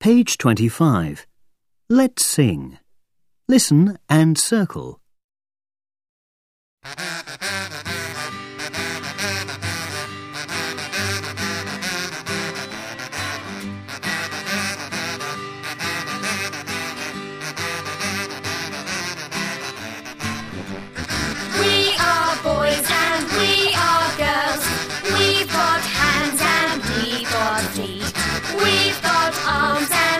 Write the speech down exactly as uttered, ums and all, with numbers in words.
Page twenty-five. Let's sing. Listen and circle. We are boys and we are girls. We've got hands and we've got feet. We've got arms and